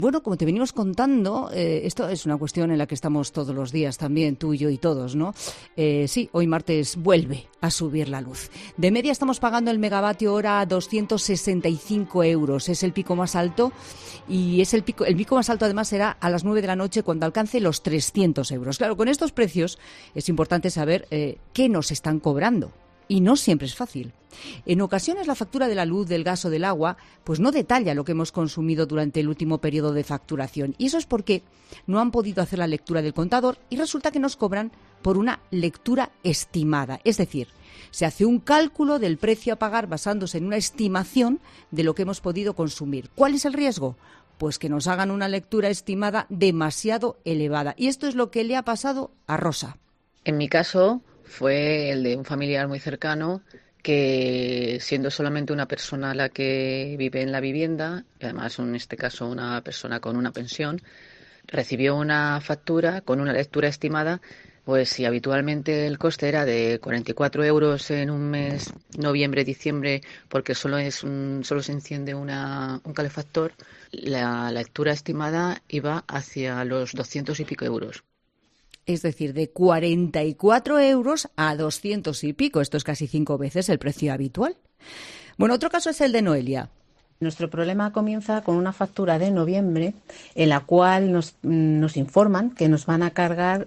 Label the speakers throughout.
Speaker 1: Bueno, como te venimos contando, esto es una cuestión en la que estamos todos los días también, tú, yo y todos, ¿no? Sí, hoy martes vuelve a subir la luz. De media estamos pagando el megavatio hora a 265 euros. Es el pico más alto y el pico más alto además será a las 9 de la noche cuando alcance los 300 euros. Claro, con estos precios es importante saber qué nos están cobrando. Y no siempre es fácil. En ocasiones la factura de la luz, del gas o del agua pues no detalla lo que hemos consumido durante el último periodo de facturación. Y eso es porque no han podido hacer la lectura del contador y resulta que nos cobran por una lectura estimada. Es decir, se hace un cálculo del precio a pagar basándose en una estimación de lo que hemos podido consumir. ¿Cuál es el riesgo? Pues que nos hagan una lectura estimada demasiado elevada. Y esto es lo que le ha pasado a Rosa.
Speaker 2: En mi caso fue el de un familiar muy cercano que, siendo solamente una persona la que vive en la vivienda, y además en este caso una persona con una pensión, recibió una factura con una lectura estimada, pues si habitualmente el coste era de 44 euros en un mes, noviembre-diciembre, porque solo se enciende un calefactor, la lectura estimada iba hacia los 200 y pico euros.
Speaker 1: Es decir, de 44 euros a 200 y pico. Esto es casi 5 veces el precio habitual. Bueno, otro caso es el de Noelia.
Speaker 3: Nuestro problema comienza con una factura de noviembre en la cual nos informan que nos van a cargar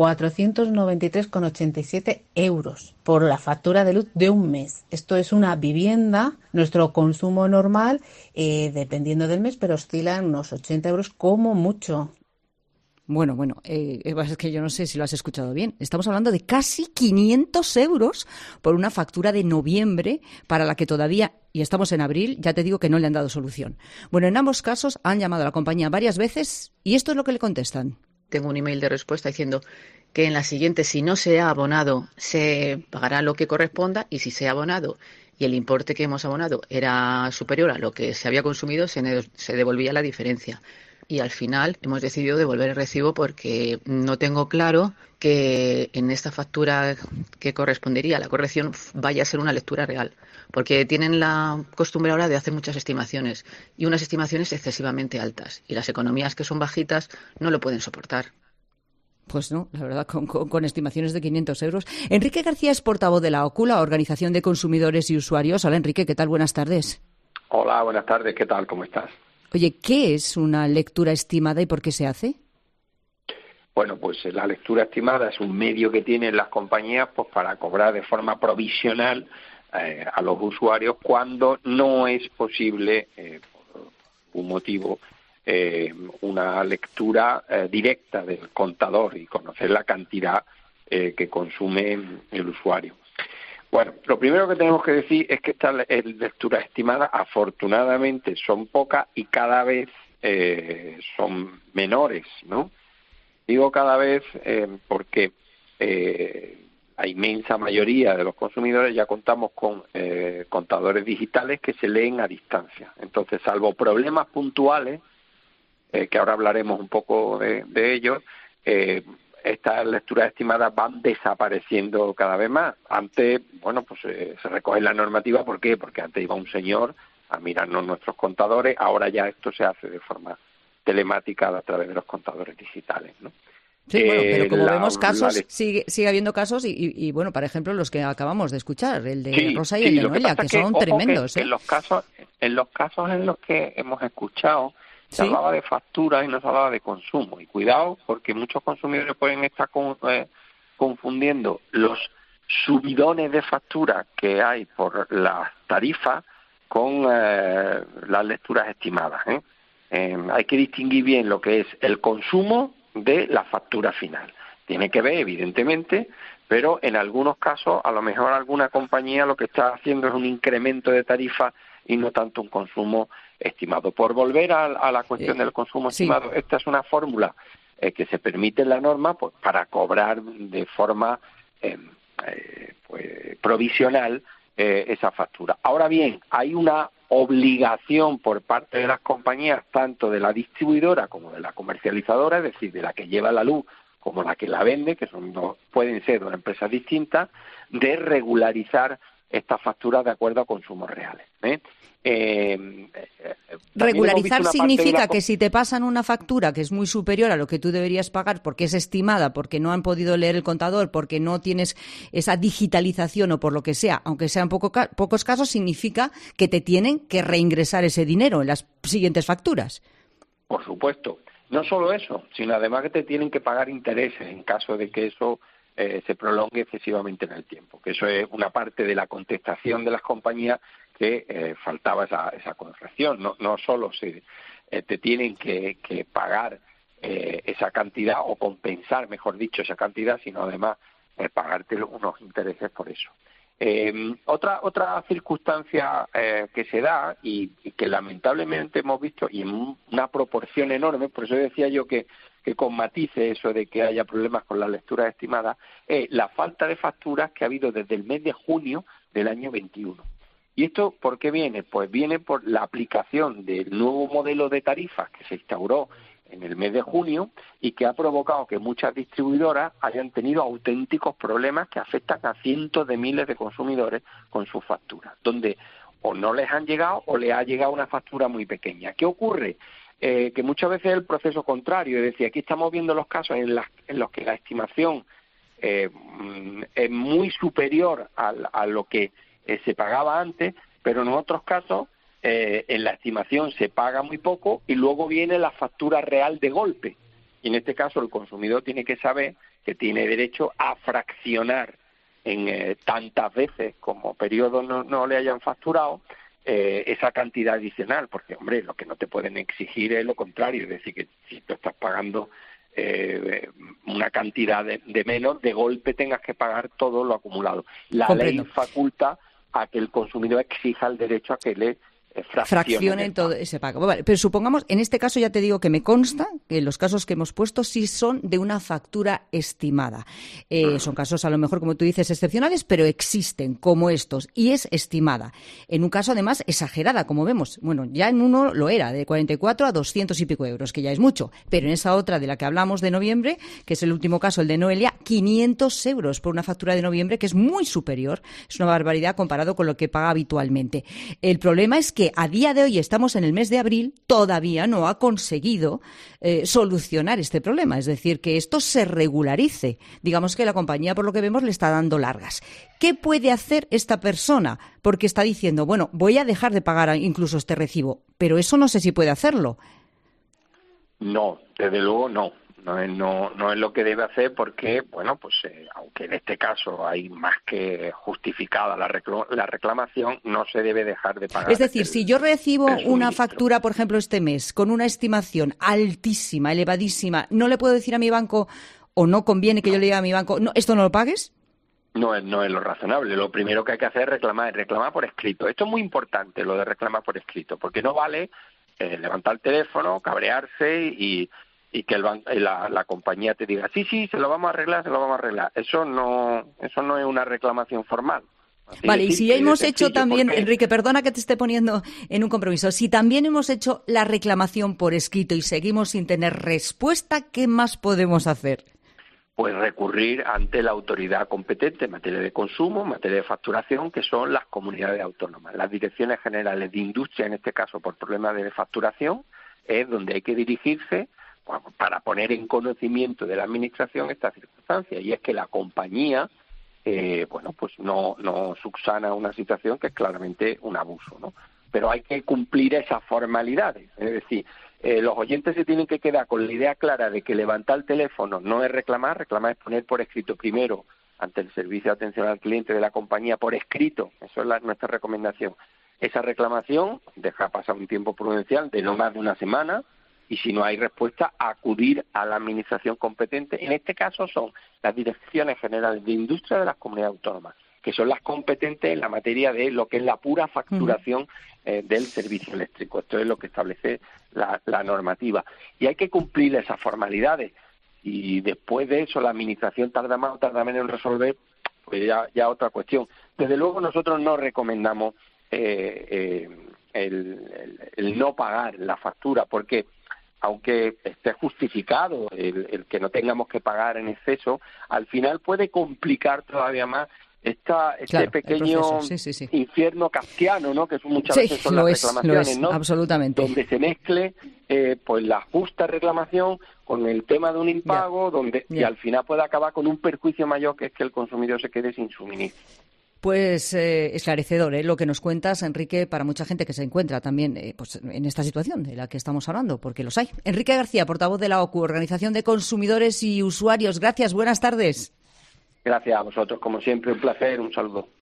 Speaker 3: 493,87 euros por la factura de luz de un mes. Esto es una vivienda, nuestro consumo normal, dependiendo del mes, pero oscila en unos 80 euros como mucho.
Speaker 1: Bueno, es que yo no sé si lo has escuchado bien. Estamos hablando de casi 500 euros por una factura de noviembre para la que todavía, y estamos en abril, ya te digo que no le han dado solución. Bueno, en ambos casos han llamado a la compañía varias veces y esto es lo que le contestan.
Speaker 2: Tengo un email de respuesta diciendo que en la siguiente, si no se ha abonado, se pagará lo que corresponda, y si se ha abonado y el importe que hemos abonado era superior a lo que se había consumido, se devolvía la diferencia. Y al final hemos decidido devolver el recibo porque no tengo claro que en esta factura que correspondería a la corrección vaya a ser una lectura real. Porque tienen la costumbre ahora de hacer muchas estimaciones y unas estimaciones excesivamente altas. Y las economías que son bajitas no lo pueden soportar.
Speaker 1: Pues no, la verdad, con estimaciones de 500 euros. Enrique García es portavoz de la OCU, la Organización de Consumidores y Usuarios. Hola, Enrique, ¿qué tal? Buenas tardes.
Speaker 4: Hola, buenas tardes. ¿Qué tal? ¿Cómo estás?
Speaker 1: Oye, ¿qué es una lectura estimada y por qué se hace?
Speaker 4: Bueno, pues la lectura estimada es un medio que tienen las compañías pues para cobrar de forma provisional a los usuarios cuando no es posible, por un motivo, una lectura directa del contador y conocer la cantidad que consume el usuario. Bueno, lo primero que tenemos que decir es que estas lecturas estimadas afortunadamente son pocas y cada vez son menores, ¿no? Digo cada vez porque la inmensa mayoría de los consumidores ya contamos con contadores digitales que se leen a distancia. Entonces, salvo problemas puntuales, que ahora hablaremos un poco de ellos, estas lecturas estimadas van desapareciendo cada vez más. Antes, bueno, pues se recoge la normativa. ¿Por qué? Porque antes iba un señor a mirarnos nuestros contadores. Ahora ya esto se hace de forma telemática a través de los contadores digitales, ¿no?
Speaker 1: Sí, bueno, pero como vemos casos, sigue habiendo casos y bueno, por ejemplo, los que acabamos de escuchar, el de Rosa y el de Noelia, que son tremendos.
Speaker 4: Que en los casos en los que hemos escuchado, se hablaba de facturas y no se hablaba de consumo. Y cuidado, porque muchos consumidores pueden estar confundiendo los subidones de facturas que hay por las tarifas con las lecturas estimadas, hay que distinguir bien lo que es el consumo de la factura final. Tiene que ver, evidentemente, pero en algunos casos, a lo mejor alguna compañía lo que está haciendo es un incremento de tarifa y no tanto un consumo estimado. Por volver a la cuestión del consumo estimado, esta es una fórmula que se permite en la norma pues, para cobrar de forma provisional esa factura. Ahora bien, hay una obligación por parte de las compañías, tanto de la distribuidora como de la comercializadora, es decir, de la que lleva la luz como la que la vende, que pueden ser dos empresas distintas, de regularizar estas facturas de acuerdo a consumos reales.
Speaker 1: Regularizar significa que si te pasan una factura que es muy superior a lo que tú deberías pagar porque es estimada, porque no han podido leer el contador, porque no tienes esa digitalización o por lo que sea, aunque sean pocos casos, significa que te tienen que reingresar ese dinero en las siguientes facturas.
Speaker 4: Por supuesto. No solo eso, sino además que te tienen que pagar intereses en caso de que eso se prolongue excesivamente en el tiempo, que eso es una parte de la contestación de las compañías que faltaba esa corrección. No solo te tienen que pagar esa cantidad o compensar, mejor dicho, esa cantidad, sino además pagarte unos intereses por eso. Otra circunstancia que se da y que lamentablemente hemos visto y en una proporción enorme, por eso decía yo que con matices eso de que haya problemas con las lecturas estimadas, es la falta de facturas que ha habido desde el mes de junio del año 21. ¿Y esto por qué viene? Pues viene por la aplicación del nuevo modelo de tarifas que se instauró en el mes de junio y que ha provocado que muchas distribuidoras hayan tenido auténticos problemas que afectan a cientos de miles de consumidores con sus facturas, donde o no les han llegado o les ha llegado una factura muy pequeña. ¿Qué ocurre? Que muchas veces es el proceso contrario, es decir, aquí estamos viendo los casos en los que la estimación es muy superior a lo que se pagaba antes, pero en otros casos en la estimación se paga muy poco y luego viene la factura real de golpe. Y en este caso el consumidor tiene que saber que tiene derecho a fraccionar en tantas veces como periodo no le hayan facturado esa cantidad adicional, porque, hombre, lo que no te pueden exigir es lo contrario, es decir, que si tú estás pagando una cantidad de menos, de golpe tengas que pagar todo lo acumulado. La ley faculta a que el consumidor exija el derecho a que le
Speaker 1: fraccionen todo ese pago. Vale, pero supongamos, en este caso ya te digo que me consta que los casos que hemos puesto sí son de una factura estimada. Son casos a lo mejor, como tú dices, excepcionales, pero existen como estos y es estimada. En un caso, además, exagerada, como vemos. Bueno, ya en uno lo era, de 44 a 200 y pico euros, que ya es mucho. Pero en esa otra de la que hablamos de noviembre, que es el último caso, el de Noelia, 500 euros por una factura de noviembre, que es muy superior. Es una barbaridad comparado con lo que paga habitualmente. El problema es que a día de hoy estamos en el mes de abril, todavía no ha conseguido solucionar este problema, es decir, que esto se regularice. Digamos que la compañía, por lo que vemos, le está dando largas. ¿Qué puede hacer esta persona? Porque está diciendo, bueno, voy a dejar de pagar incluso este recibo, pero eso no sé si puede hacerlo.
Speaker 4: No, desde luego no. No es lo que debe hacer porque, bueno, pues aunque en este caso hay más que justificada la reclamación, no se debe dejar de pagar.
Speaker 1: Es decir, si yo recibo una factura, por ejemplo, este mes, con una estimación altísima, elevadísima, ¿no le puedo decir a mi banco o no conviene que yo le diga a mi banco, no, esto no lo pagues?
Speaker 4: No es lo razonable. Lo primero que hay que hacer es reclamar por escrito. Esto es muy importante, lo de reclamar por escrito, porque no vale levantar el teléfono, cabrearse y que la compañía te diga sí, se lo vamos a arreglar. Eso no es una reclamación formal.
Speaker 1: Vale, y si hemos hecho también, Enrique, perdona que te esté poniendo en un compromiso, si también hemos hecho la reclamación por escrito y seguimos sin tener respuesta, ¿qué más podemos hacer?
Speaker 4: Pues recurrir ante la autoridad competente en materia de consumo, en materia de facturación, que son las comunidades autónomas. Las direcciones generales de industria, en este caso por problemas de facturación, es donde hay que dirigirse para poner en conocimiento de la administración esta circunstancia, y es que la compañía pues no subsana una situación que es claramente un abuso, ¿no? Pero hay que cumplir esas formalidades, es decir, los oyentes se tienen que quedar con la idea clara de que levantar el teléfono no es reclamar es poner por escrito primero ante el servicio de atención al cliente de la compañía por escrito, eso es nuestra recomendación. Esa reclamación deja pasar un tiempo prudencial de no más de una semana, y si no hay respuesta, acudir a la administración competente. En este caso son las direcciones generales de industria de las comunidades autónomas, que son las competentes en la materia de lo que es la pura facturación del servicio eléctrico. Esto es lo que establece la normativa. Y hay que cumplir esas formalidades. Y después de eso la administración tarda más o tarda menos en resolver, pues ya otra cuestión. Desde luego nosotros no recomendamos el no pagar la factura, porque aunque esté justificado el que no tengamos que pagar en exceso, al final puede complicar todavía más este pequeño infierno kafkiano, ¿no? Que muchas veces son las reclamaciones, ¿no?
Speaker 1: Absolutamente.
Speaker 4: Donde se mezcle pues la justa reclamación con el tema de un impago, y al final puede acabar con un perjuicio mayor, que es que el consumidor se quede sin suministro.
Speaker 1: Pues esclarecedor lo que nos cuentas, Enrique, para mucha gente que se encuentra también pues en esta situación de la que estamos hablando, porque los hay. Enrique García, portavoz de la OCU, Organización de Consumidores y Usuarios. Gracias, buenas tardes.
Speaker 4: Gracias a vosotros, como siempre, un placer, un saludo.